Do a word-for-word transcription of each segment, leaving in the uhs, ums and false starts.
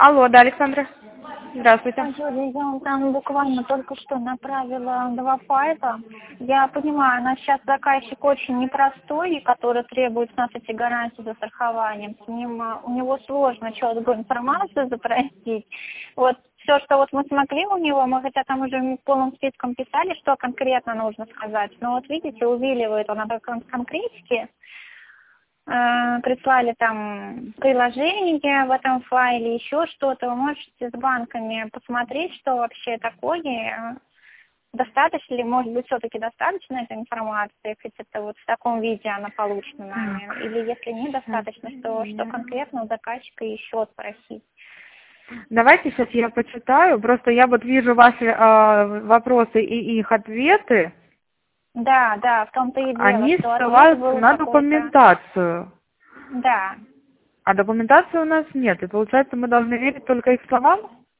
Алло, да, Александра. Здравствуйте. Юля, я вам там буквально только что направила два файла. Я понимаю, у нас сейчас заказчик очень непростой, который требует с нас эти гарантии за страхованием. С ним, а, у него сложно четкую информацию запросить. Вот все, что вот мы смогли у него, мы хотя там уже полным списком писали, что конкретно нужно сказать. Но вот видите, увиливает он от кон- конкретики. Э, прислали там приложение в этом файле, еще что-то. Вы можете с банками посмотреть, что вообще такое. Достаточно ли, может быть, все-таки достаточно этой информации, хоть это вот в таком виде она получена нами. Или если недостаточно, то что конкретно у заказчика еще спросить. Давайте сейчас я почитаю. Просто я вот вижу ваши э, вопросы и их ответы. Да, да, в том-то и дело, Они что ответ ссылаются был на какой-то. документацию. Да. А документации у нас нет. И получается, мы должны верить только их словам?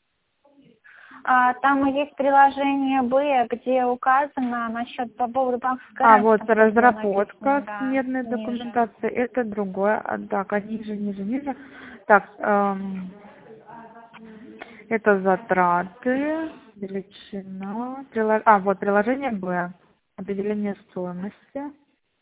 А, там и есть приложение Б, где указано насчет по поводу банковской А, гарантии. вот Там всё было разработка написано, с да, медной ниже. документацией. Это другое. А, так, а ниже, ниже, ниже. Так, эм, это затраты, величина. прило- А, вот приложение Б. Определение стоимости.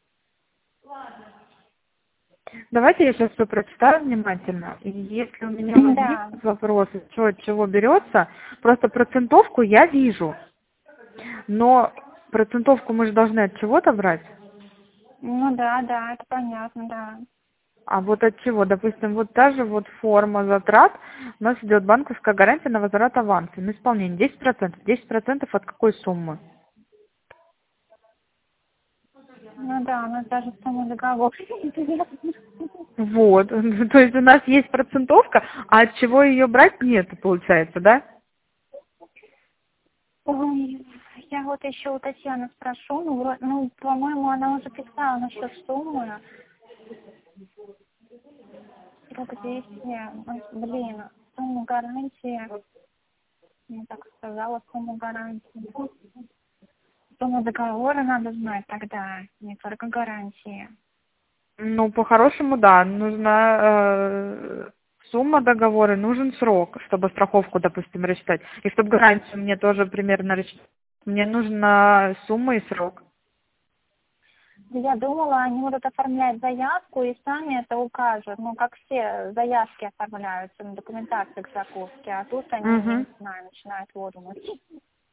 Давайте я сейчас все прочитаю внимательно. И если у меня Да. возникнут вопросы, что от чего берется, просто процентовку я вижу. Но процентовку мы же должны от чего-то брать. Ну да, да, это понятно, да. А вот от чего? Допустим, вот та же вот форма затрат, у нас идет банковская гарантия на возврат аванса, на исполнение десять процентов. десять процентов от какой суммы? Ну да, у нас даже самый договор. Вот. То есть у нас есть процентовка, а от чего ее брать нет, получается, да? Ой, я вот еще у Татьяны спрошу, ну, вро- ну, по-моему, она уже писала насчет суммы. Срок действия, ой, блин, сумму гарантии, я так сказала, сумму гарантии. Сумму договора надо знать тогда, не только гарантии. Ну, по-хорошему, да, нужна э, сумма договора, нужен срок, чтобы страховку, допустим, рассчитать. И чтобы гарантию мне тоже примерно рассчитать, мне нужна сумма и срок. Я думала, они будут оформлять заявку и сами это укажут. Ну, как все заявки оформляются на документации к закупке, а тут они, я Угу. не знаю, начинают воду мутить.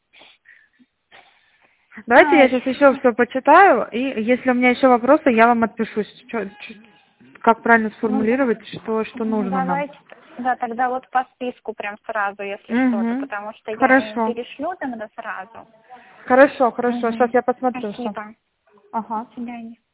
Давайте я Ай, сейчас еще все почитаю, и если у меня еще вопросы, я вам отпишусь, чё- чё- как правильно ну, сформулировать, что, что ну, нужно нам. давайте, да, тогда вот по списку прям сразу, если что-то, Угу. потому что я им Хорошо. перешлю тогда сразу. Хорошо, хорошо. Сейчас Угу. я посмотрю, что. Спасибо. Ага. До свидания.